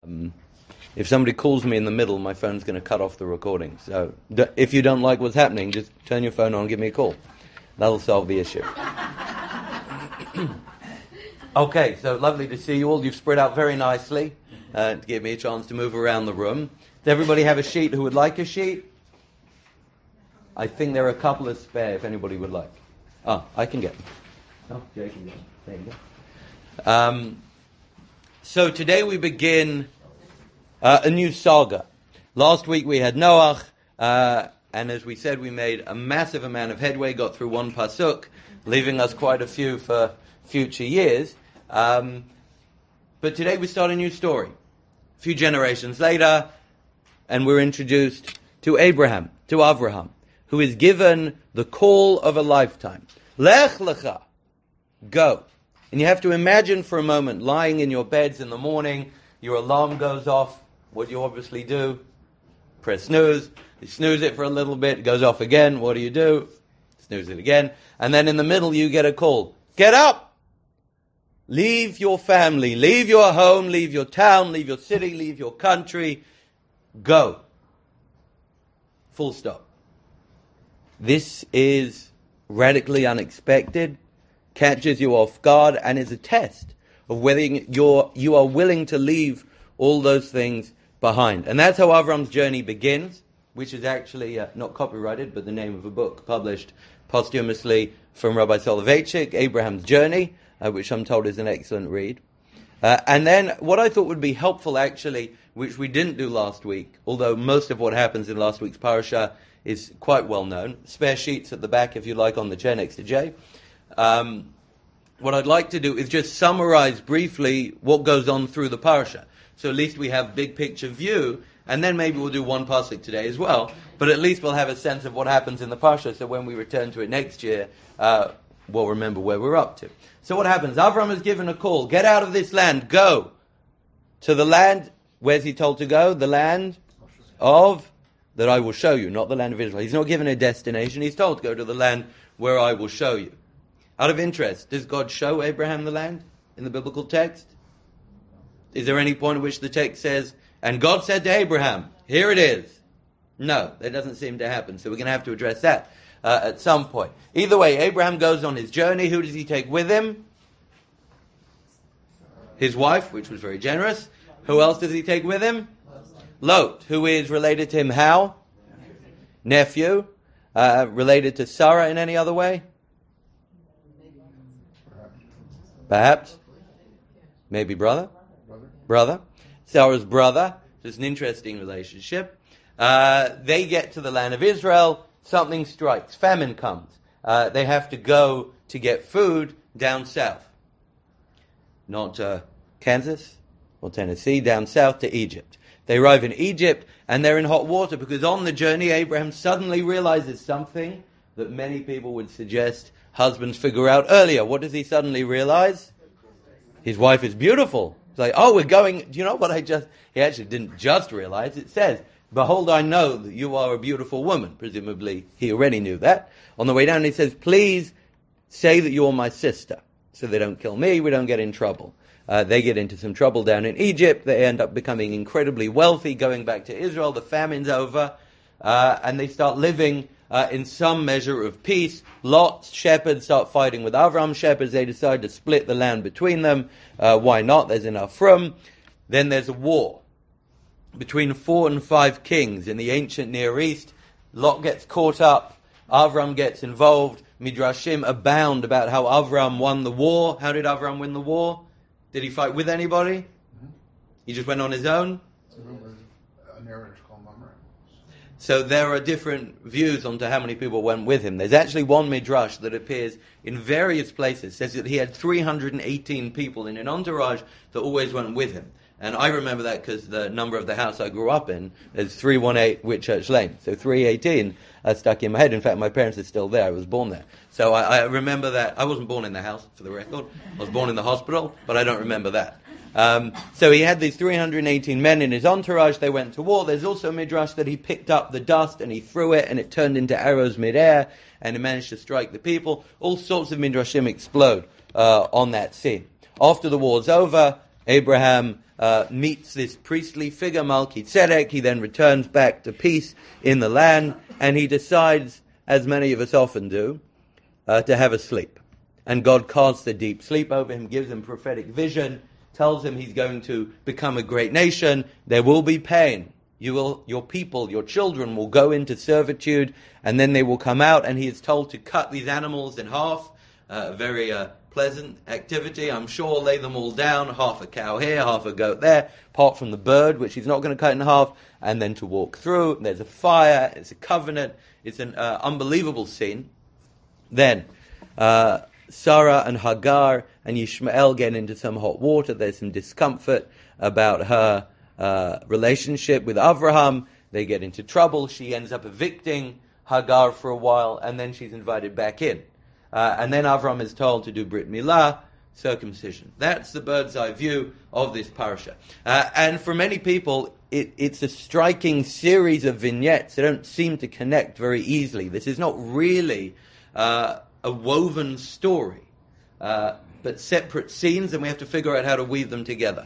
If somebody calls me in the middle, my phone's going to cut off the recording. So if you don't like what's happening, just turn your phone on and give me a call. That'll solve the issue. Okay, so lovely to see you all. You've spread out very nicely to give me a chance to move around the room. Does everybody have a sheet who would like a sheet? I think there are a couple of spare if anybody would like. Oh, I can get them. Oh, Jay can get them. There you go. So today we begin a new saga. Last week we had Noach, and as we said, we made a massive amount of headway, got through one pasuk, leaving us quite a few for future years. But today we start a new story. A few generations later, and we're introduced to Abraham, to Avraham, who is given the call of a lifetime. Lech lecha, go. And you have to imagine for a moment, lying in your beds in the morning, your alarm goes off. What do you obviously do? Press snooze. You snooze it for a little bit, it goes off again. What do? Snooze it again. And then in the middle you get a call. Get up! Leave your family, leave your home, leave your town, leave your city, leave your country. Go. Full stop. This is radically unexpected, catches you off guard, and is a test of whether you are willing to leave all those things behind. And that's how Avram's journey begins, which is actually not copyrighted, but the name of a book published posthumously from Rabbi Soloveitchik, Abraham's Journey, which I'm told is an excellent read. And then what I thought would be helpful, actually, which we didn't do last week, although most of what happens in last week's parasha is quite well known. Spare sheets at the back, if you like, on the chair next to Jay. What I'd like to do is just summarize briefly what goes on through the parasha. So at least we have big picture view, and then maybe we'll do one pasuk today as well, but at least we'll have a sense of what happens in the parasha, so when we return to it next year, we'll remember where we're up to. So what happens? Avram is given a call. Get out of this land. Go to the land. Where's he told to go? The land of, that I will show you, not the land of Israel. He's not given a destination. He's told to go to the land where I will show you. Out of interest, does God show Abraham the land in the biblical text? Is there any point at which the text says, and God said to Abraham, here it is? No, that doesn't seem to happen. So we're going to have to address that at some point. Either way, Abraham goes on his journey. Who does he take with him? His wife, which was very generous. Who else does he take with him? Lot, who is related to him how? Nephew. Related to Sarah in any other way? Perhaps. Maybe brother. Sarah's brother. It's an interesting relationship. They get to the land of Israel. Something strikes. Famine comes. They have to go to get food down south. Not Kansas or Tennessee, down south to Egypt. They arrive in Egypt and they're in hot water because on the journey Abraham suddenly realizes something that many people would suggest husbands figure out earlier. What does he suddenly realize? His wife is beautiful. It's like, oh, we're going, do you know what he actually didn't just realize. It says, behold, I know that you are a beautiful woman. Presumably, he already knew that. On the way down, he says, please say that you're my sister, so they don't kill me, we don't get in trouble. They get into some trouble down in Egypt. They end up becoming incredibly wealthy, going back to Israel. The famine's over, and they start living in some measure of peace. Lot's shepherds start fighting with Avram's shepherds. They decide to split the land between them. Why not? There's enough room. Then there's a war between 4 and 5 kings in the ancient Near East. Lot gets caught up. Avram gets involved. Midrashim abound about how Avram won the war. How did Avram win the war? Did he fight with anybody? Mm-hmm. He just went on his own? So there are different views on to how many people went with him. There's actually one midrash that appears in various places, says that he had 318 people in an entourage that always went with him. And I remember that because the number of the house I grew up in is 318 Whitchurch Lane. So 318 stuck in my head. In fact, my parents are still there. I was born there. So I remember that. I wasn't born in the house, for the record. I was born in the hospital, but I don't remember that. So he had these 318 men in his entourage. They went to war. There's also a midrash that he picked up the dust and he threw it and it turned into arrows midair and he managed to strike the people. All sorts of midrashim explode on that scene. After the war's over, Abraham meets this priestly figure, Melchizedek. He then returns back to peace in the land, and he decides, as many of us often do, to have a sleep. And God casts a deep sleep over him, gives him prophetic vision, tells him he's going to become a great nation. There will be pain. Your people, your children will go into servitude, and then they will come out, and he is told to cut these animals in half. A very pleasant activity, I'm sure. Lay them all down, half a cow here, half a goat there, apart from the bird, which he's not going to cut in half, and then to walk through. There's a fire, it's a covenant, it's an unbelievable scene. Then Sarah and Hagar and Ishmael get into some hot water. There's some discomfort about her relationship with Avraham. They get into trouble. She ends up evicting Hagar for a while, and then she's invited back in. And then Avraham is told to do Brit Milah, circumcision. That's the bird's eye view of this parasha. And for many people, it's a striking series of vignettes that don't seem to connect very easily. This is not really a woven story, but separate scenes, and we have to figure out how to weave them together.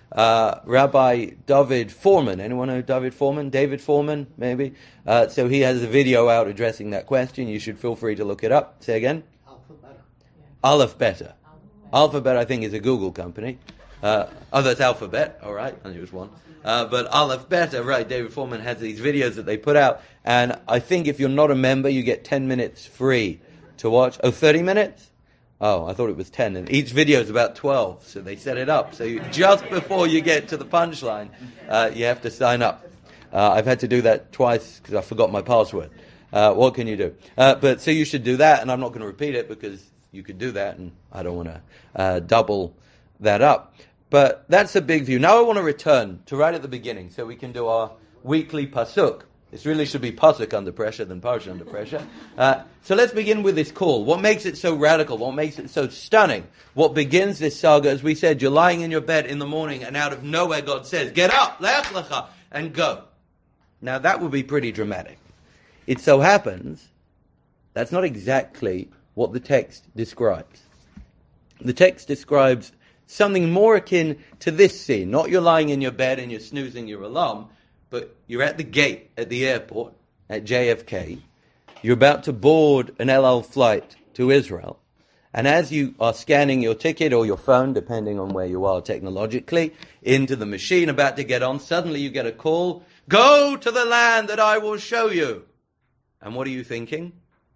Rabbi David Foreman, anyone know David Foreman? David Foreman, maybe? So he has a video out addressing that question. You should feel free to look it up. Say again? Aleph Beta. Alphabet, I think, is a Google company. That's Alphabet, all right, I knew it was one. But Aleph Beta, right, David Foreman has these videos that they put out, and I think if you're not a member, you get 10 minutes free to watch. 30 minutes? Oh, I thought it was 10, and each video is about 12, so they set it up. So just before you get to the punchline, you have to sign up. I've had to do that twice because I forgot my password. What can you do? But so you should do that, and I'm not going to repeat it because you could do that, and I don't want to double that up. But that's a big view. Now I want to return to right at the beginning so we can do our weekly pasuk. This really should be pasuk under pressure than parsha under pressure. So let's begin with this call. What makes it so radical? What makes it so stunning? What begins this saga? As we said, you're lying in your bed in the morning, and out of nowhere God says, "Get up, le'ach lecha," and go. Now that would be pretty dramatic. It so happens that's not exactly what the text describes. The text describes something more akin to this scene. Not you're lying in your bed and you're snoozing your alarm, but you're at the gate at the airport at JFK. You're about to board an El Al flight to Israel. And as you are scanning your ticket or your phone, depending on where you are technologically, into the machine, about to get on, suddenly you get a call, "Go to the land that I will show you." And what are you thinking?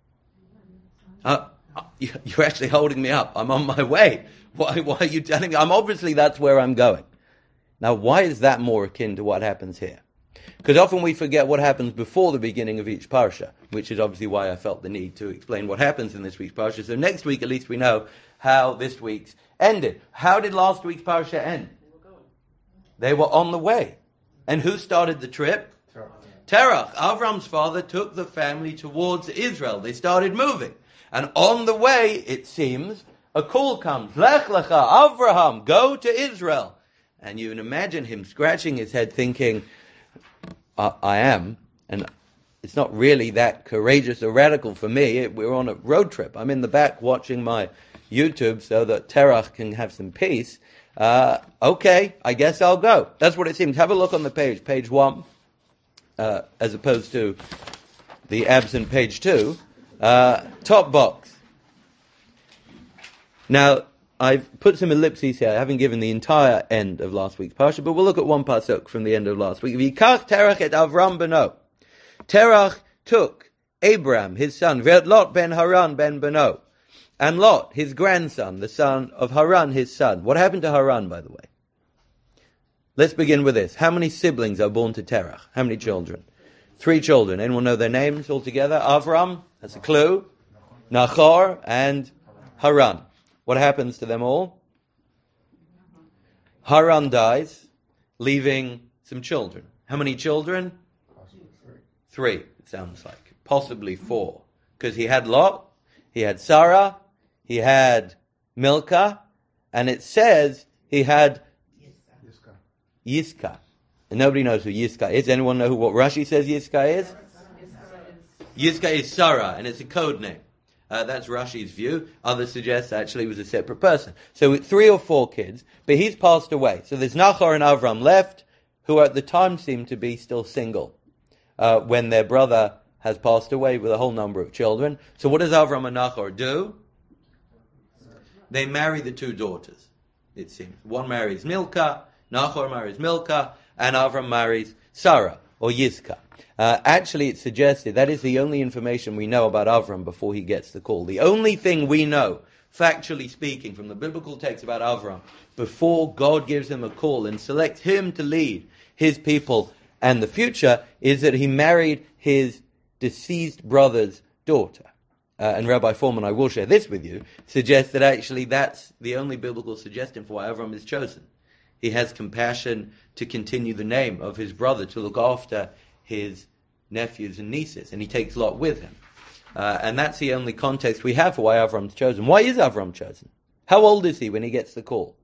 You're actually holding me up. I'm on my way. Why are you telling me? Obviously that's where I'm going. Now, why is that more akin to what happens here? Because often we forget what happens before the beginning of each parsha, which is obviously why I felt the need to explain what happens in this week's parsha. So next week, at least we know how this week's ended. How did last week's parsha end? They were on the way. And who started the trip? Terach. Avram's father took the family towards Israel. They started moving. And on the way, it seems, a call comes. Lech lecha, Avraham, go to Israel. And you can imagine him scratching his head thinking, I am, and it's not really that courageous or radical for me. We're on a road trip. I'm in the back watching my YouTube so that Terach can have some peace. Okay, I guess I'll go. That's what it seems. Have a look on the page 1, as opposed to the absent page 2. Top box. Now, I've put some ellipses here. I haven't given the entire end of last week's parsha, but we'll look at one pasuk from the end of last week. V'yikach Terach et Avram beno. Terach took Abram, his son, Ve'et Lot ben Haran ben beno, and Lot, his grandson, the son of Haran, his son. What happened to Haran, by the way? Let's begin with this. How many siblings are born to Terach? How many children? 3 children. Anyone know their names altogether? Avram, that's a clue. Nachor and Haran. What happens to them all? Haran dies, leaving some children. How many children? 3, it sounds like. Possibly 4. Because he had Lot, he had Sarah, he had Milcah, and it says he had Yiscah. And nobody knows who Yiscah is. Anyone know what Rashi says Yiscah is? Yiscah is Sarah, and it's a code name. That's Rashi's view. Others suggest actually he was a separate person. So with 3 or 4 kids, but he's passed away. So there's Nachor and Avram left, who at the time seem to be still single, when their brother has passed away with a whole number of children. So what does Avram and Nachor do? They marry the 2 daughters, it seems. One marries Milcah, Nachor marries Milcah, and Avram marries Sarah, or Yizkah. Actually, it's suggested that is the only information we know about Avram before he gets the call. The only thing we know, factually speaking, from the biblical text about Avram, before God gives him a call and selects him to lead his people and the future, is that he married his deceased brother's daughter. And Rabbi Foreman, I will share this with you, suggests that actually that's the only biblical suggestion for why Avram is chosen. He has compassion to continue the name of his brother, to look after his nephews and nieces, and he takes Lot with him. And that's the only context we have for why Avram's chosen. Why is Avram chosen? How old is he when he gets the call?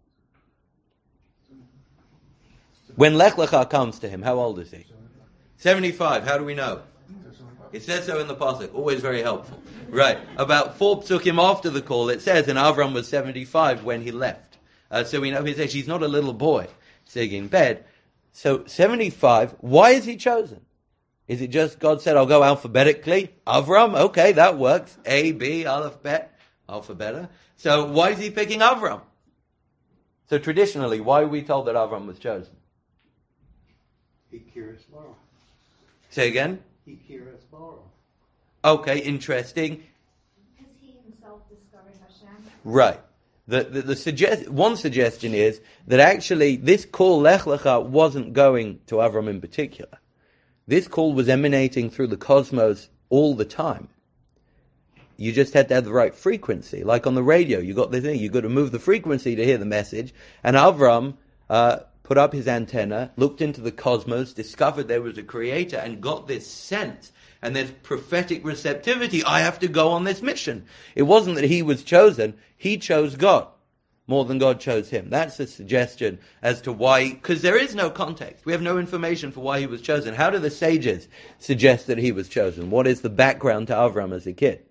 When Lech Lecha comes to him, how old is he? 75. How do we know? It says so in the pasuk. Always very helpful. Right. About 4 psukim after the call, it says, and Avram was 75 when he left. So we know his age. He's not a little boy sitting in bed. So 75. Why is he chosen? Is it just God said, I'll go alphabetically? Avram? Okay, that works. A, B, Aleph, Bet, alphabeta. So why is he picking Avram? So traditionally, why are we told that Avram was chosen? He cures Laura. Say again? He cures Laura. Okay, interesting. Because he himself discovered Hashem. Right. One suggestion is that actually this call Lech Lecha wasn't going to Avram in particular. This call was emanating through the cosmos all the time. You just had to have the right frequency. Like on the radio, you got the thing, you got to move the frequency to hear the message. And Avram put up his antenna, looked into the cosmos, discovered there was a creator, and got this sense and this prophetic receptivity. I have to go on this mission. It wasn't that he was chosen. He chose God more than God chose him. That's a suggestion as to why, because there is no context. We have no information for why he was chosen. How do the sages suggest that he was chosen? What is the background to Avram as a kid?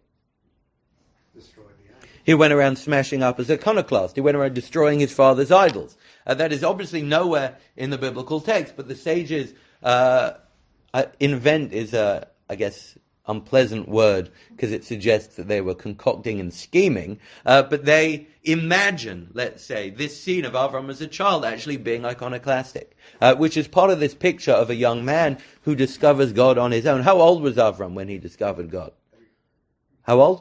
He went around smashing up as a iconoclast. He went around destroying his father's idols. That is obviously nowhere in the biblical text, but the sages invent is a, I guess, unpleasant word because it suggests that they were concocting and scheming, but they imagine, let's say, this scene of Avram as a child actually being iconoclastic, which is part of this picture of a young man who discovers God on his own. How old was Avram when he discovered God? How old?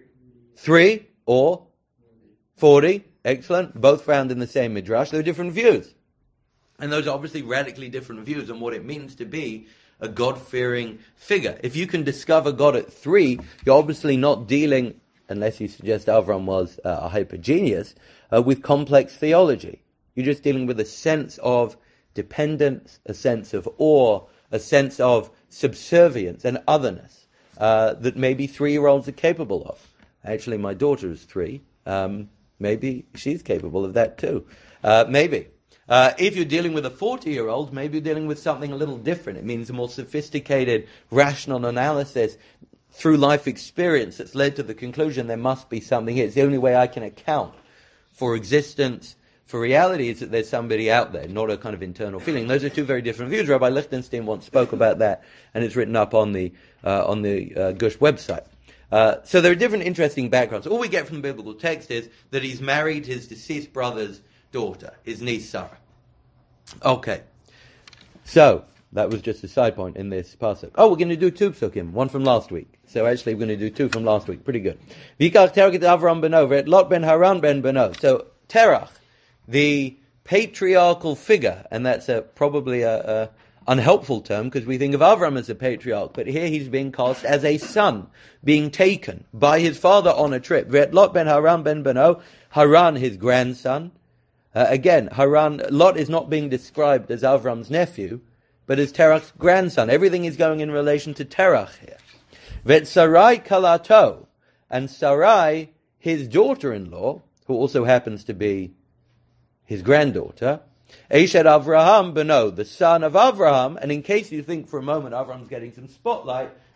3 or 40? Excellent. Both found in the same midrash. There are different views. And those are obviously radically different views on what it means to be a God-fearing figure. If you can discover God at 3, you're obviously not dealing, unless you suggest Avram was a hyper genius, with complex theology. You're just dealing with a sense of dependence, a sense of awe, a sense of subservience and otherness that maybe 3-year-olds are capable of. Actually, my daughter is 3. Maybe she's capable of that too. Maybe. If you're dealing with a 40-year-old, maybe you're dealing with something a little different. It means a more sophisticated, rational analysis through life experience that's led to the conclusion there must be something here. It's the only way I can account for existence, for reality, is that there's somebody out there, not a kind of internal feeling. Those are 2 very different views. Rabbi Lichtenstein once spoke about that, and it's written up on the Gush website. So there are different interesting backgrounds. All we get from the biblical text is that he's married his deceased brother's daughter, his niece Sarah. Okay. So, that was just a side point in this pasuk. Oh, we're going to do 2 psukim, 1 from last week. So actually we're going to do 2 from last week. Pretty good. Vikach Terach et Avram beno, v'et Lot ben Haran ben beno. So, Terach, the patriarchal figure, and that's probably a unhelpful term because we think of Avram as a patriarch, but here he's being cast as a son, being taken by his father on a trip. V'et Lot ben Haran ben beno, Haran his grandson. Again, Haran, Lot is not being described as Avram's nephew, but as Terach's grandson. Everything is going in relation to Terach here. V'et Sarai kalato, and Sarai, his daughter-in-law, who also happens to be his granddaughter, Eshet Avraham beno, the son of Avraham, and in case you think for a moment Avram's getting some spotlight,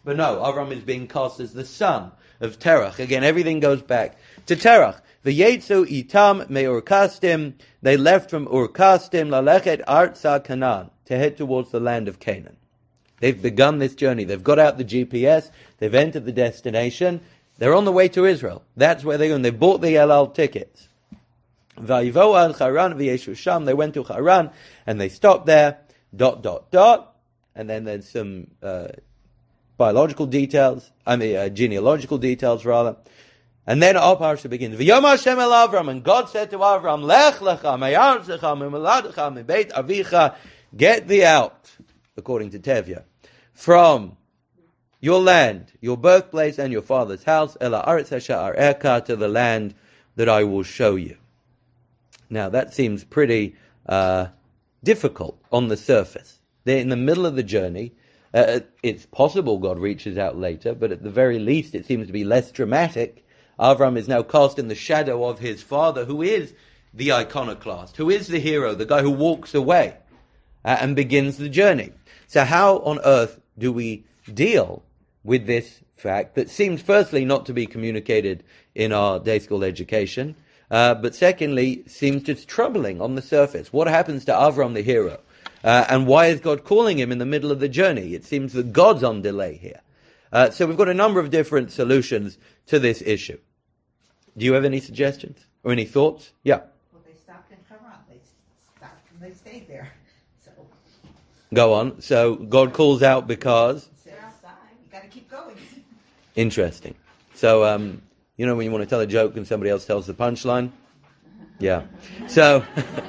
But no, Avram is being cast as the son of Terach. Again, everything goes back to Terach. V'yetzu itam me'urkastim. They left from Urkastim lalechet arza Canaan, to head towards the land of Canaan. They've begun this journey. They've got out the GPS. They've entered the destination. They're on the way to Israel. That's where they're going. They bought the El Al tickets. Vayivo al Haran v'yeshu sham. They went to Haran and they stopped there. ... And then there's some genealogical details rather. And then our parsha begins. V'yom Hashem el Avram, and God said to Avram, Lech lecha me'artzecha me'moladecha me'beit avicha, get thee out, according to Tevye, from your land, your birthplace, and your father's house, ela aretz hasha'ar eka, to the land that I will show you. Now that seems pretty difficult on the surface. They're in the middle of the journey. It's possible God reaches out later, but at the very least it seems to be less dramatic. Avram is now cast in the shadow of his father, who is the iconoclast, who is the hero, the guy who walks away and begins the journey. So how on earth do we deal with this fact that seems firstly not to be communicated in our day school education, but secondly seems just troubling on the surface? What happens to Avram the hero? And why is God calling him in the middle of the journey? It seems that God's on delay here. So we've got a number of different solutions to this issue. Do you have any suggestions or any thoughts? Yeah. Well, they stopped in Haran. They stopped and they stayed there. So go on. So God calls out because they're outside. You got to keep going. Interesting. So you know when you want to tell a joke and somebody else tells the punchline? Yeah. So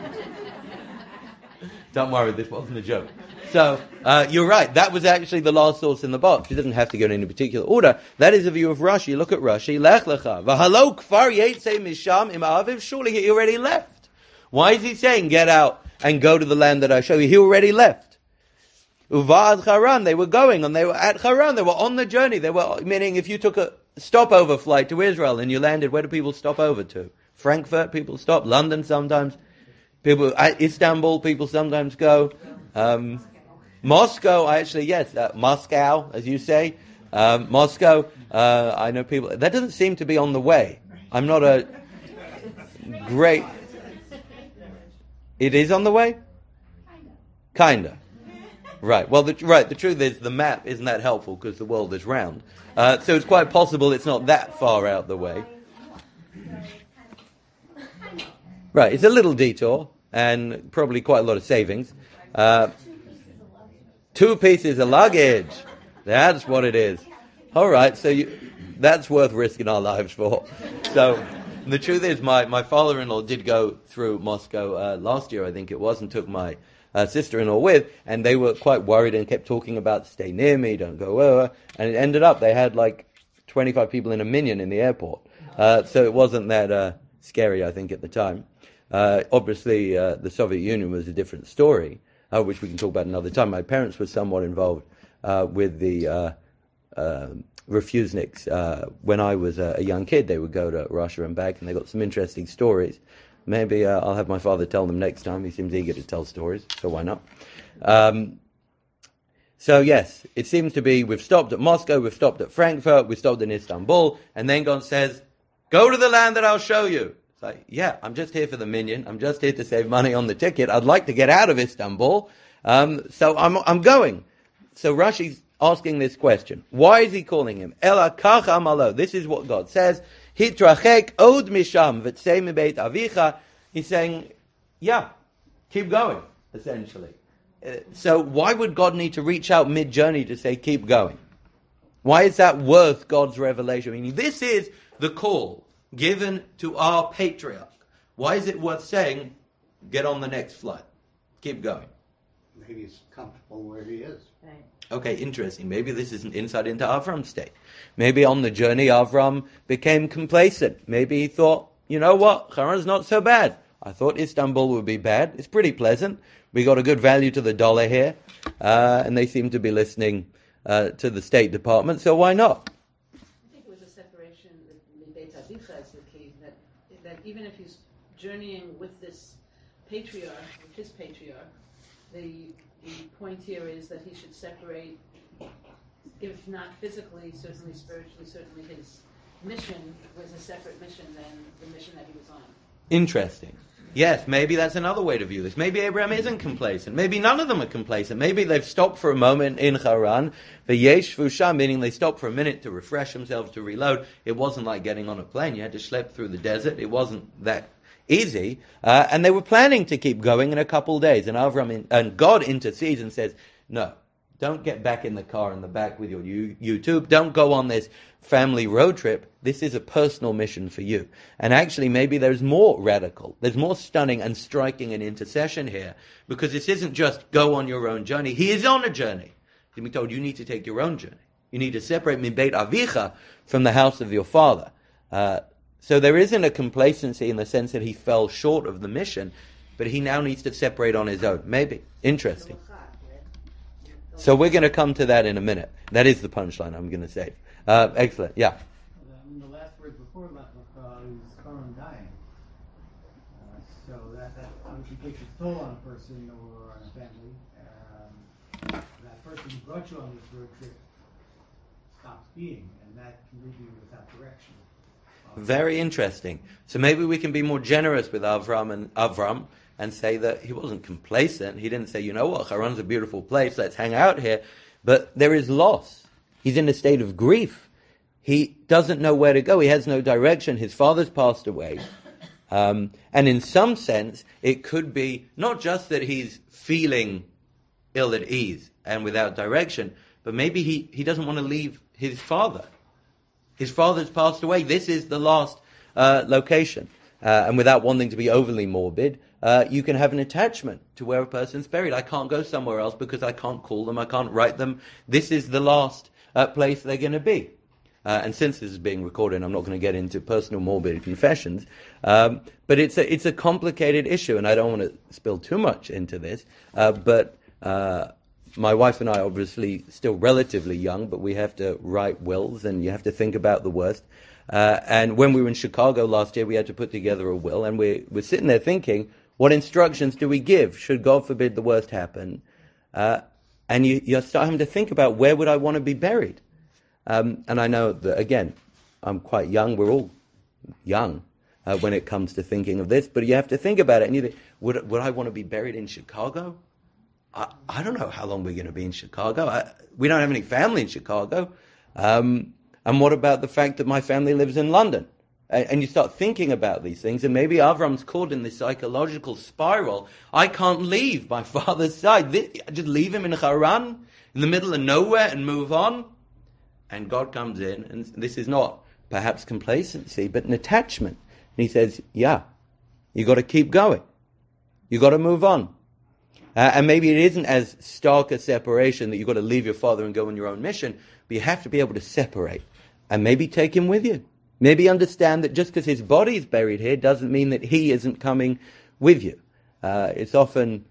don't worry, this wasn't a joke. So, you're right. That was actually the last source in the box. It doesn't have to go in any particular order. That is a view of Rashi. Look at Rashi. Lech lecha. V'halo kfar yetze misham im aviv. Surely he already left. Why is he saying, get out and go to the land that I show you? He already left. Uvad Haran. They were going and they were at Haran. They were on the journey. They were, meaning if you took a stopover flight to Israel and you landed, where do people stop over to? Frankfurt, people stop. London sometimes. Istanbul, people sometimes go. Moscow, Moscow, as you say. Moscow, I know people. That doesn't seem to be on the way. I'm not a great. It is on the way? Kinda. Right. Well, the truth is the map isn't that helpful because the world is round. So it's quite possible it's not that far out the way. Right. It's a little detour and probably quite a lot of savings. 2 pieces of luggage. That's what it is. All right, so that's worth risking our lives for. So the truth is, my father-in-law did go through Moscow last year, I think it was, and took my sister-in-law with, and they were quite worried and kept talking about stay near me, don't go over, and it ended up they had like 25 people in a minion in the airport. So it wasn't that scary, I think, at the time. Obviously, the Soviet Union was a different story, which we can talk about another time. My parents were somewhat involved with the refuseniks. When I was a young kid, they would go to Russia and back, and they got some interesting stories. Maybe I'll have my father tell them next time. He seems eager to tell stories, so why not? So yes, it seems to be we've stopped at Moscow, we've stopped at Frankfurt, we've stopped in Istanbul, and then God says, go to the land that I'll show you. Like, yeah, I'm just here for the minion. I'm just here to save money on the ticket. I'd like to get out of Istanbul, so I'm going. So Rashi's asking this question. Why is he calling him? Ela kach amalo. This is what God says. Hitrachek od misham v'tzei mibeit avicha. He's saying, yeah, keep going, essentially. So why would God need to reach out mid-journey to say, keep going? Why is that worth God's revelation? Meaning, this is the call given to our patriarch. Why is it worth saying, get on the next flight? Keep going. Maybe he's comfortable where he is. Right. Okay, interesting. Maybe this is an insight into Avram's state. Maybe on the journey, Avram became complacent. Maybe he thought, you know what, Haran's not so bad. I thought Istanbul would be bad. It's pretty pleasant. We got a good value to the dollar here. And they seem to be listening to the State Department, so why not? Is the key, that even if he's journeying with this patriarch, with his patriarch, the point here is that he should separate if not physically, certainly spiritually, certainly his mission was a separate mission than the mission that he was on. Interesting. Yes, maybe that's another way to view this. Maybe Abraham isn't complacent. Maybe none of them are complacent. Maybe they've stopped for a moment in Haran, v'yeshvu sham, meaning they stopped for a minute to refresh themselves, to reload. It wasn't like getting on a plane. You had to schlep through the desert. It wasn't that easy. And they were planning to keep going in a couple of days. And Avram and God intercedes and says, no, don't get back in the car in the back with your YouTube. Don't go on this family road trip. This is a personal mission for you. And actually, maybe there's more radical, there's more stunning and striking an intercession here, because this isn't just go on your own journey. He is on a journey. He's been told you need to take your own journey. You need to separate min beit avicha from the house of your father. So there isn't a complacency in the sense that he fell short of the mission, but he now needs to separate on his own. Maybe. Interesting. So we're going to come to that in a minute. That is the punchline I'm going to say. Excellent. Yeah. In the last word before Lachlecha is Karan dying. So that obviously takes its toll on a person or on a family. That person who brought you on this road trip stops being, and that can leave you without direction. Very interesting. So maybe we can be more generous with Avram and say that he wasn't complacent. He didn't say, you know what, Haran's a beautiful place, let's hang out here. But there is loss. He's in a state of grief. He doesn't know where to go. He has no direction. His father's passed away. And in some sense, it could be not just that he's feeling ill at ease and without direction, but maybe he doesn't want to leave his father. His father's passed away. This is the last location. And without wanting to be overly morbid, you can have an attachment to where a person's buried. I can't go somewhere else because I can't call them, I can't write them. This is the last place they're going to be. And since this is being recorded, I'm not going to get into personal morbid confessions, but it's a complicated issue, and I don't want to spill too much into this, but my wife and I are obviously still relatively young, but we have to write wills, and you have to think about the worst. And when we were in Chicago last year, we had to put together a will, and we're sitting there thinking, what instructions do we give? Should, God forbid, the worst happen? And you start having to think about, where would I want to be buried? And I know that, again, I'm quite young. We're all young when it comes to thinking of this. But you have to think about it. And you think, would I want to be buried in Chicago? I don't know how long we're going to be in Chicago. We don't have any family in Chicago. And what about the fact that my family lives in London? And you start thinking about these things, and maybe Avram's caught in this psychological spiral. I can't leave my father's side. Just leave him in Haran, in the middle of nowhere, and move on. And God comes in, and this is not perhaps complacency, but an attachment. And he says, yeah, you got to keep going. You got to move on. And maybe it isn't as stark a separation that you've got to leave your father and go on your own mission, but you have to be able to separate and maybe take him with you. Maybe understand that just because his body's buried here doesn't mean that he isn't coming with you. It's often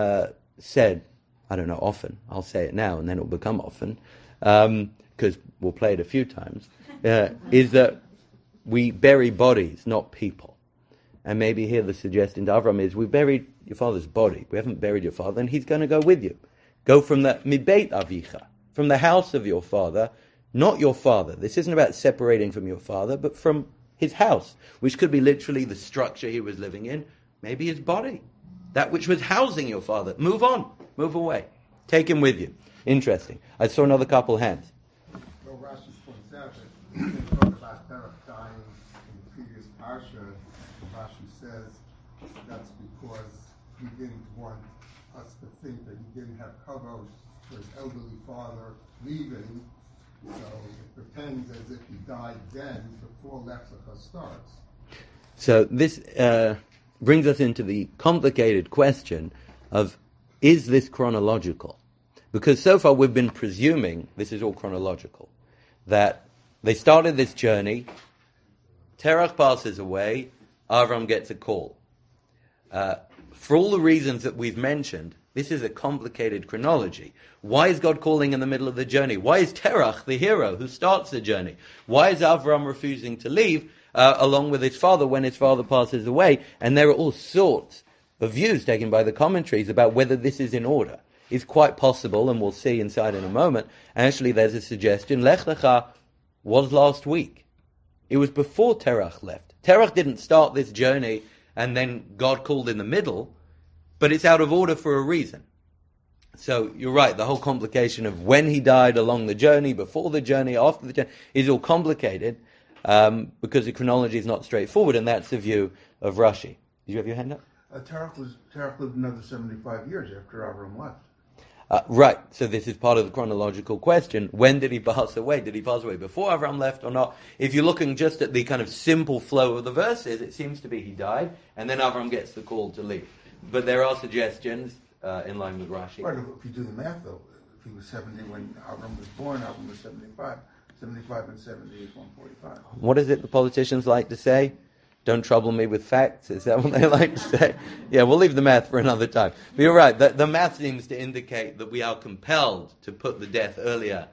said, I don't know, often, I'll say it now and then it'll become often, because we'll play it a few times, is that we bury bodies, not people. And maybe here the suggestion to Avram is, we buried your father's body. We haven't buried your father, and he's going to go with you. Go from the mibeit avicha, from the house of your father, not your father. This isn't about separating from your father, but from his house, which could be literally the structure he was living in, maybe his body, that which was housing your father. Move on, move away. Take him with you. Interesting. I saw another couple hands. Well, Rashi points out that when they talk about Terach dying in the previous parsha, Rashi says that's because he didn't want us to think that he didn't have kavod for his elderly father leaving, so it pretends as if he died then before Lechlecha starts. So this brings us into the complicated question of, is this chronological? Because so far we've been presuming, this is all chronological, that they started this journey, Terach passes away, Avram gets a call. For all the reasons that we've mentioned, this is a complicated chronology. Why is God calling in the middle of the journey? Why is Terach the hero who starts the journey? Why is Avram refusing to leave along with his father when his father passes away? And there are all sorts of views taken by the commentaries about whether this is in order. it's quite possible, and we'll see inside in a moment, actually there's a suggestion, Lech Lecha was last week. It was before Terach left. Terach didn't start this journey and then God called in the middle, but it's out of order for a reason. So you're right, the whole complication of when he died along the journey, before the journey, after the journey, is all complicated because the chronology is not straightforward, and that's the view of Rashi. Did you have your hand up? Terach lived another 75 years after Avram left. Right, so this is part of the chronological question. When did he pass away? Did he pass away before Avram left or not? If you're looking just at the kind of simple flow of the verses, it seems to be he died, and then Avram gets the call to leave. But there are suggestions in line with Rashi. Right, if you do the math though, if he was 70 when Avram was born, Avram was 75. 75 and 70 is 145. What is it the politicians like to say? Don't trouble me with facts. Is that what they like to say? Yeah, we'll leave the math for another time. But you're right. The math seems to indicate that we are compelled to put the death earlier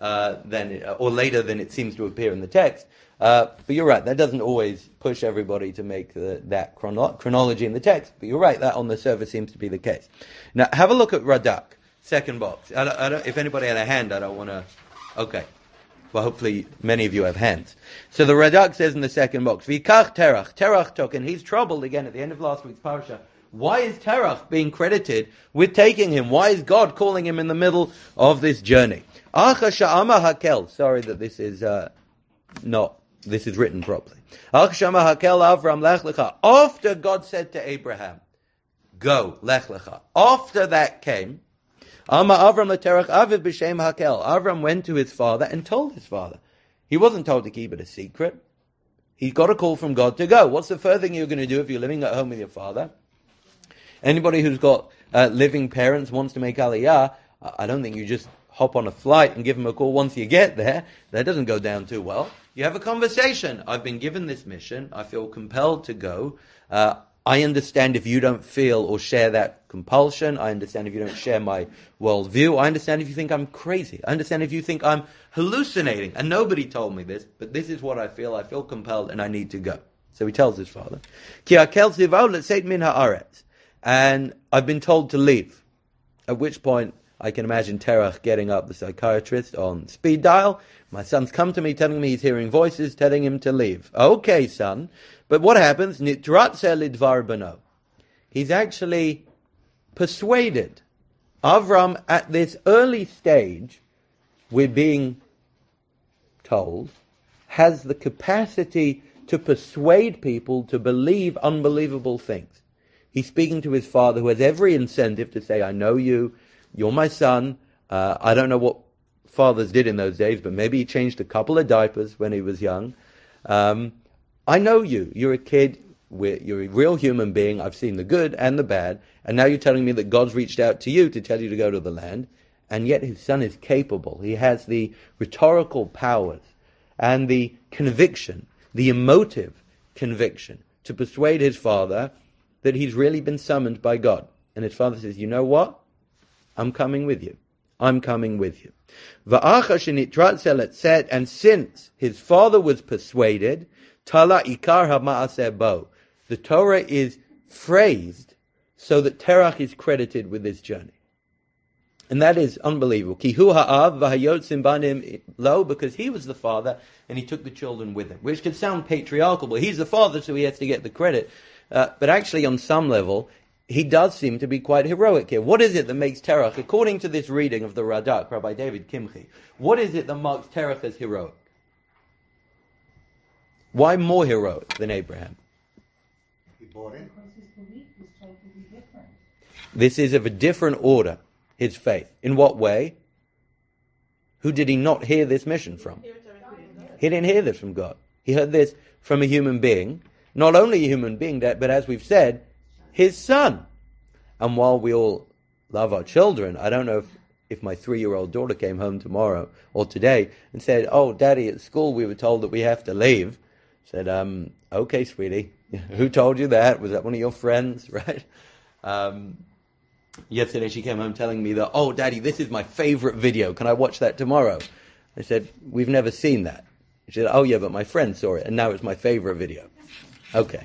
or later than it seems to appear in the text. But you're right. That doesn't always push everybody to make that chronology in the text. But you're right. That on the surface seems to be the case. Now, have a look at Radak, second box. If anybody had a hand, I don't want to... Okay. Well, hopefully many of you have hands. So the Radak says in the second box, V'ikach Terach. Terach took, and he's troubled again at the end of last week's parsha. Why is Terach being credited with taking him? Why is God calling him in the middle of this journey? Acha sha'ama hakel. Sorry that this is this is written properly. Acha sha'ama hakel Avram lech lecha. After God said to Abraham, go, lech lecha. After that came, Avram went to his father and told his father. He wasn't told to keep it a secret. He got a call from God to go. What's the first thing you're going to do if you're living at home with your father? Anybody who's got living parents wants to make aliyah, I don't think you just hop on a flight and give them a call once you get there. That doesn't go down too well. You have a conversation. I've been given this mission. I feel compelled to go. I understand if you don't feel or share that compulsion. I understand if you don't share my worldview. I understand if you think I'm crazy. I understand if you think I'm hallucinating. And nobody told me this, but this is what I feel. I feel compelled and I need to go. So he tells his father, and I've been told to leave. At which point, I can imagine Terach getting up the psychiatrist on speed dial. My son's come to me telling me he's hearing voices telling him to leave. Okay, son. But what happens? Nitratze lidvar bano. He's actually persuaded. Avram, at this early stage, we're being told, has the capacity to persuade people to believe unbelievable things. He's speaking to his father, who has every incentive to say, I know you, you're my son. I don't know what fathers did in those days, but maybe he changed a couple of diapers when he was young. I know you. You're a kid. You're a real human being. I've seen the good and the bad. And now you're telling me that God's reached out to you to tell you to go to the land. And yet his son is capable. He has the rhetorical powers and the conviction, the emotive conviction, to persuade his father that he's really been summoned by God. And his father says, you know what? I'm coming with you. I'm coming with you. And since his father was persuaded, Tala ikar ha'ma'aseh bo. The Torah is phrased so that Terach is credited with this journey. And that is unbelievable. Ki hu ha'av v'hayotzim banim lo, because he was the father and he took the children with him. Which could sound patriarchal, but he's the father, so he has to get the credit. But actually, on some level, he does seem to be quite heroic here. What is it that makes Terach, according to this reading of the Radak, Rabbi David Kimchi, what is it that marks Terach as heroic? Why more heroic than Abraham? He bought in. Because his belief was totally different. This is of a different order, his faith. In what way? Who did he not hear this mission from? He didn't hear this from God. He heard this from a human being. Not only a human being, but as we've said, his son. And while we all love our children, I don't know if my 3-year-old daughter came home tomorrow or today and said, oh, Daddy, at school we were told that we have to leave. I said, okay, sweetie. Who told you that? Was that one of your friends, right? Yesterday she came home telling me that, oh, Daddy, this is my favorite video. Can I watch that tomorrow? I said, we've never seen that. She said, oh, yeah, but my friend saw it, and now it's my favorite video. Okay.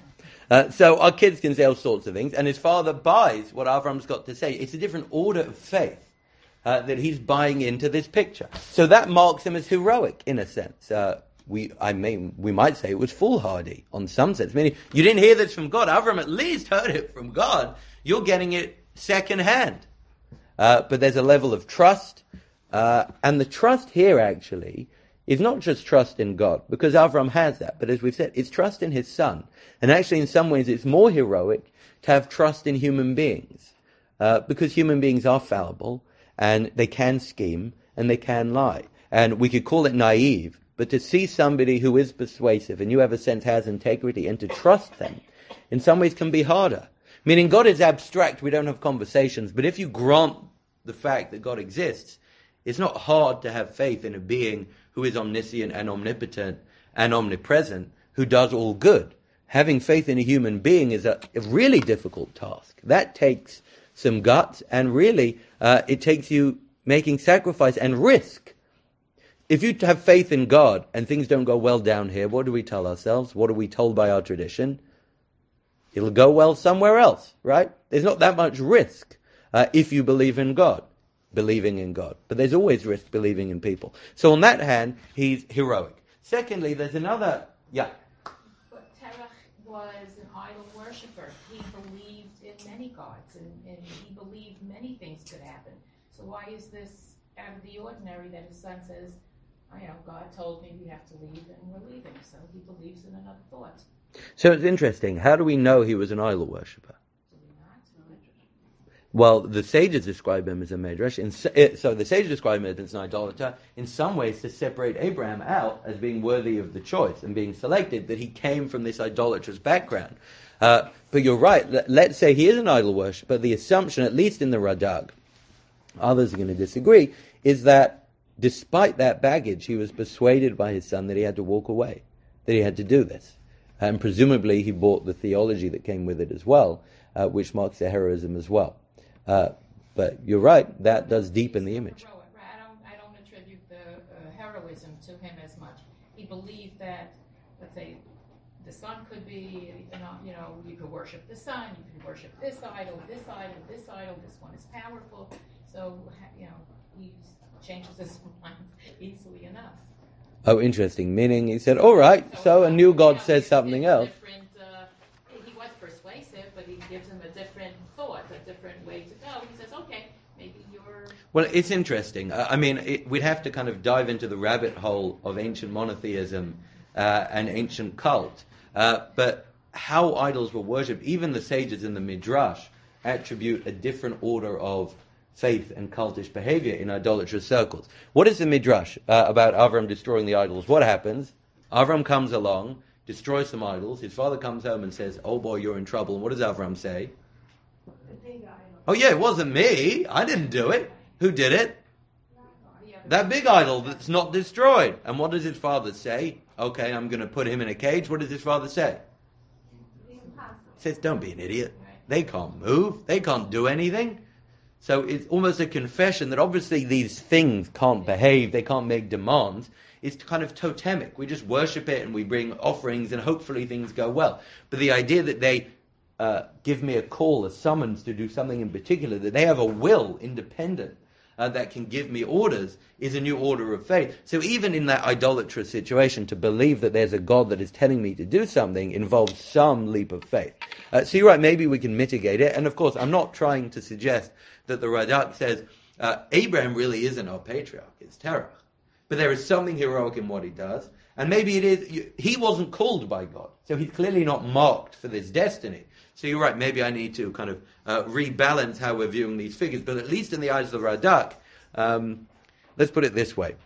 So our kids can say all sorts of things, and his father buys what Avram's got to say. It's a different order of faith that he's buying into this picture. So that marks him as heroic, in a sense. We might say it was foolhardy, on some sense. Meaning, you didn't hear this from God. Avram at least heard it from God. You're getting it secondhand. But there's a level of trust. And the trust here, actually, is not just trust in God, because Avram has that. But as we've said, it's trust in his son. And actually, in some ways, it's more heroic to have trust in human beings. Because human beings are fallible, and they can scheme, and they can lie. And we could call it naive, but to see somebody who is persuasive, and you have a sense has integrity, and to trust them, in some ways can be harder. Meaning God is abstract, we don't have conversations, but if you grant the fact that God exists, it's not hard to have faith in a being who is omniscient and omnipotent and omnipresent, who does all good. Having faith in a human being is a really difficult task. That takes some guts, and really it takes you making sacrifice and risk. If you have faith in God and things don't go well down here, what do we tell ourselves? What are we told by our tradition? It'll go well somewhere else, right? There's not that much risk if you believe in God, believing in God. But there's always risk believing in people. So on that hand, he's heroic. Secondly, there's another, But Terach was an idol worshiper. He believed in many gods, and he believed many things could happen. So why is this out of the ordinary that his son says, God told me we have to leave, and we're leaving. So he believes in another thought. So it's interesting. How do we know he was an idol worshipper? Well, the sages describe him as a medrash. So the sages describe him as an idolater in some ways to separate Abraham out as being worthy of the choice and being selected, that he came from this idolatrous background. But you're right. Let's say he is an idol worshipper. The assumption, at least in the Radak, others are going to disagree, is that despite that baggage, he was persuaded by his son that he had to walk away, that he had to do this. And presumably he bought the theology that came with it as well, which marks the heroism as well. But you're right, that does deepen the image. I don't attribute the heroism to him as much. He believed that, let's say, the sun could be, you could worship the sun, you can worship this idol, this idol, this idol, this one is powerful. So, he changes his mind easily enough. Oh, interesting. Meaning he said, all right, so a new God says something else. He was persuasive, but he gives him a different thought, a different way to go. He says, okay, maybe you're... Well, it's interesting. We'd have to kind of dive into the rabbit hole of ancient monotheism and ancient cult. But how idols were worshipped, even the sages in the Midrash attribute a different order of faith and cultish behavior in idolatrous circles. What is the Midrash about Avram destroying the idols? What happens? Avram comes along, destroys some idols. His father comes home and says, oh boy, you're in trouble. And what does Avram say? The big idol. Oh yeah, it wasn't me. I didn't do it. Who did it? That big idol that's not destroyed. And what does his father say? Okay, I'm going to put him in a cage. What does his father say? The impossible. He says, don't be an idiot. They can't move. They can't do anything. So it's almost a confession that obviously these things can't behave, they can't make demands. It's kind of totemic. We just worship it and we bring offerings and hopefully things go well. But the idea that they give me a call, a summons to do something in particular, that they have a will independent that can give me orders, is a new order of faith. So even in that idolatrous situation, to believe that there's a God that is telling me to do something involves some leap of faith. So you're right, maybe we can mitigate it. And of course, I'm not trying to suggest that the Radak says Abraham really isn't our patriarch, it's Terach. But there is something heroic in what he does. And maybe it is, he wasn't called by God, so he's clearly not marked for this destiny. So you're right, maybe I need to kind of rebalance how we're viewing these figures. But at least in the eyes of the Radak, let's put it this way.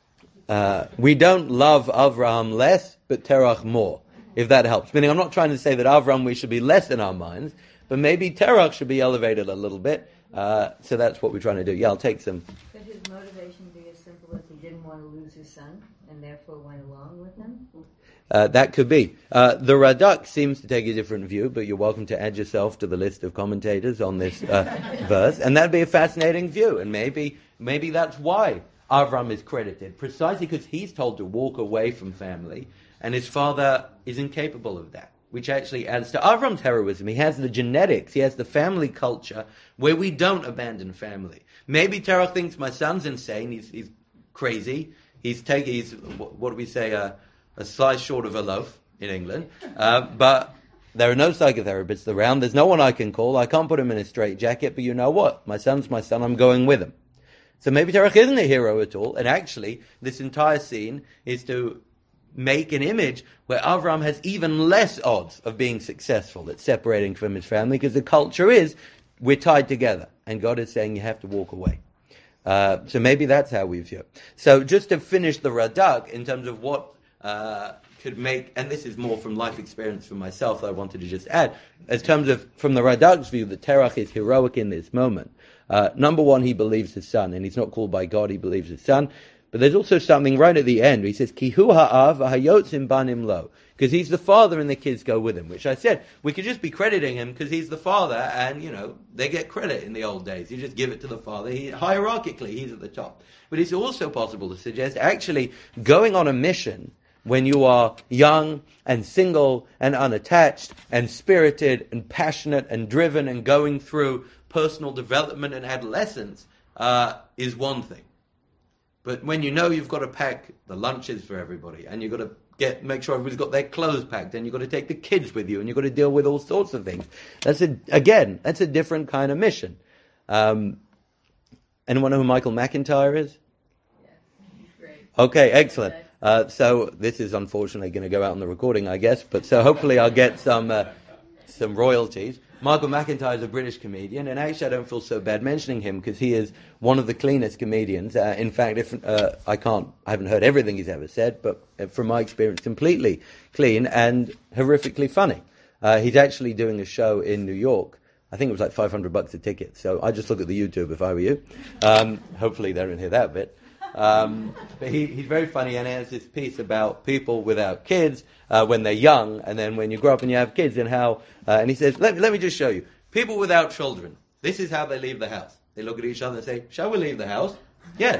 We don't love Avraham less, but Terach more, if that helps. Meaning, I'm not trying to say that Avraham we should be less in our minds, but maybe Terach should be elevated a little bit. So that's what we're trying to do. Yeah, I'll take some. Could his motivation be as simple as he didn't want to lose his son, and therefore went along with him? That could be. The Radak seems to take a different view, but you're welcome to add yourself to the list of commentators on this verse, and that'd be a fascinating view. And maybe that's why Avram is credited, precisely because he's told to walk away from family, and his father is incapable of that. which actually adds to Avram's heroism. He has the genetics, he has the family culture where we don't abandon family. Maybe Terach thinks my son's insane, he's crazy, he's what do we say, a slice short of a loaf in England, but there are no psychotherapists around, there's no one I can call, I can't put him in a straitjacket, but you know what, my son's my son, I'm going with him. So maybe Terach isn't a hero at all, and actually this entire scene is to make an image where Avram has even less odds of being successful at separating from his family, because the culture is, we're tied together, and God is saying you have to walk away. So maybe that's how we view it. So just to finish the Radak, in terms of what could make, and this is more from life experience for myself that I wanted to just add, in terms of, from the Radak's view, that Terach is heroic in this moment. Number one, he believes his son, and he's not called by God, he believes his son. But there's also something right at the end. He says, Kihu ha'av hayotzim banim lo. Because he's the father and the kids go with him. Which I said, we could just be crediting him because he's the father and, they get credit in the old days. You just give it to the father. Hierarchically, he's at the top. But it's also possible to suggest actually going on a mission when you are young and single and unattached and spirited and passionate and driven and going through personal development and adolescence is one thing. But when you know you've got to pack the lunches for everybody, and you've got to make sure everybody's got their clothes packed, and you've got to take the kids with you, and you've got to deal with all sorts of things. That's a different kind of mission. Anyone know who Michael McIntyre is? Yeah, he's great. Okay, excellent. So this is unfortunately going to go out on the recording, I guess, but so hopefully I'll get some royalties. Michael McIntyre is a British comedian, and actually I don't feel so bad mentioning him because he is one of the cleanest comedians. In fact, I haven't heard everything he's ever said, but from my experience, completely clean and horrifically funny. He's actually doing a show in New York. I think it was like $500 a ticket. So I just look at the YouTube if I were you. Hopefully they don't hear that bit. But he's very funny, and he has this piece about people without kids when they're young, and then when you grow up and you have kids, and how. And he says, let me just show you. People without children. This is how they leave the house. They look at each other and say, "Shall we leave the house?" Yes.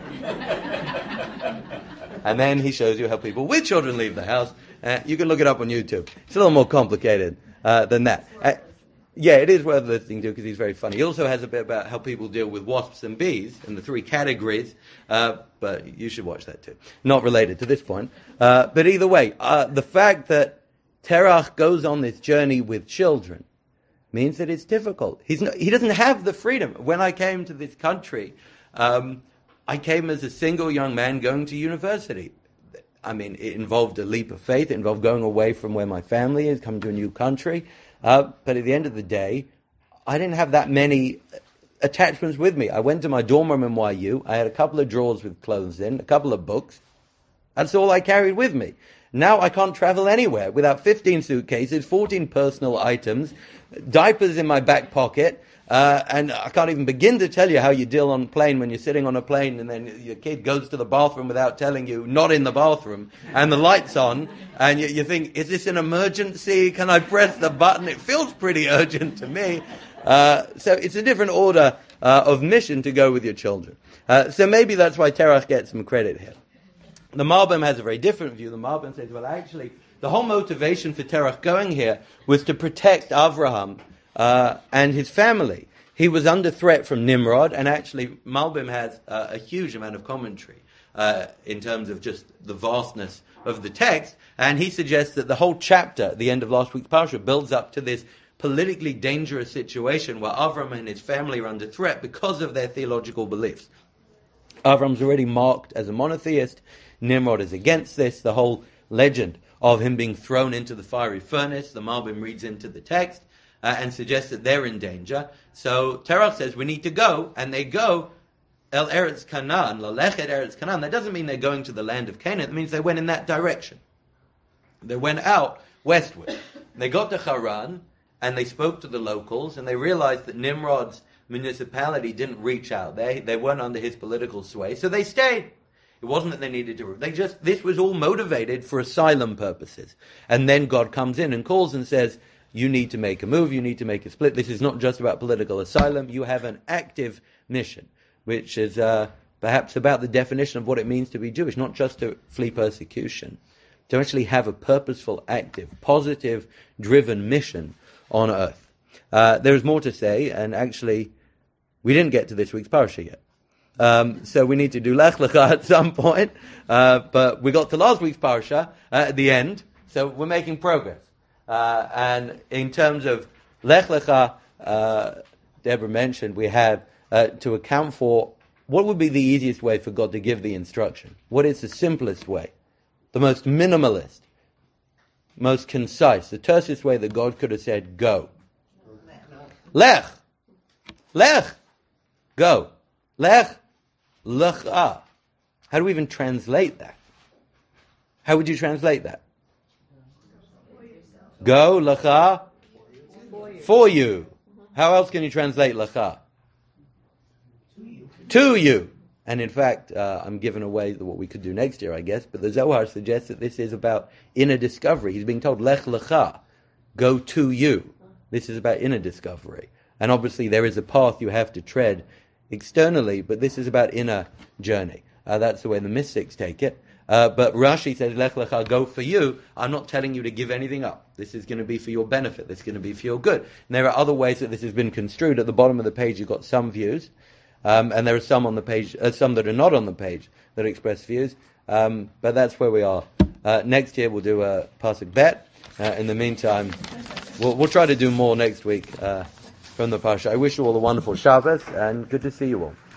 And then he shows you how people with children leave the house. You can look it up on YouTube. It's a little more complicated than that. Yeah, it is worth listening to because he's very funny. He also has a bit about how people deal with wasps and bees and the three categories, but you should watch that too. Not related to this point. But either way, the fact that Terach goes on this journey with children means that it's difficult. He doesn't have the freedom. When I came to this country, I came as a single young man going to university. I mean, it involved a leap of faith. It involved going away from where my family is, coming to a new country. But at the end of the day, I didn't have that many attachments with me. I went to my dorm room in YU. I had a couple of drawers with clothes in, a couple of books. That's all I carried with me. Now I can't travel anywhere without 15 suitcases, 14 personal items, diapers in my back pocket, and I can't even begin to tell you how you deal on a plane when you're sitting on a plane and then your kid goes to the bathroom without telling you, not in the bathroom, and the light's on, and you think, is this an emergency? Can I press the button? It feels pretty urgent to me. So it's a different order of mission to go with your children. So maybe that's why Terach gets some credit here. The Malbim has a very different view. The Malbim says, well, actually, the whole motivation for Terach going here was to protect Avraham and his family. He was under threat from Nimrod, and actually Malbim has a huge amount of commentary in terms of just the vastness of the text, and he suggests that the whole chapter at the end of last week's Parsha builds up to this politically dangerous situation where Avram and his family are under threat because of their theological beliefs. Avram's already marked as a monotheist. Nimrod is against this. The whole legend of him being thrown into the fiery furnace, the Malbim reads into the text and suggests that they're in danger. So Terach says we need to go, and they go El Eretz Canaan, Lalechet Eretz Canaan. That doesn't mean they're going to the land of Canaan. It means they went in that direction. They went out westward. They got to Haran, and they spoke to the locals, and they realized that Nimrod's municipality didn't reach out. They weren't under his political sway, so they stayed. It wasn't that they needed to. This was all motivated for asylum purposes. And then God comes in and calls and says, you need to make a move, you need to make a split. This is not just about political asylum. You have an active mission, which is perhaps about the definition of what it means to be Jewish, not just to flee persecution. to actually have a purposeful, active, positive, driven mission on earth. There is more to say, and actually, we didn't get to this week's parasha yet. So we need to do Lech Lecha at some point, but we got to last week's parasha at the end, so we're making progress. And in terms of Lech Lecha, Deborah mentioned we have to account for what would be the easiest way for God to give the instruction. What is the simplest way? The most minimalist, most concise, the tersest way that God could have said, go. Lech. Lech. Go. Lech. Lecha. How do we even translate that? How would you translate that? Go, lecha, for you. How else can you translate lecha? To you. And in fact, I'm giving away what we could do next year, I guess, but the Zohar suggests that this is about inner discovery. He's being told, lech lecha, go to you. This is about inner discovery. And obviously there is a path you have to tread externally, but this is about inner journey. That's the way the mystics take it. But Rashi says, lech lecha, go for you. I'm not telling you to give anything up. This is going to be for your benefit. This is going to be for your good. And there are other ways that this has been construed. At the bottom of the page, you've got some views. And there are some on the page, some that are not on the page that express views. But that's where we are. Next year we'll do a Pasuk Bet. In the meantime, we'll try to do more next week from the Parsha. I wish you all a wonderful Shabbos and good to see you all.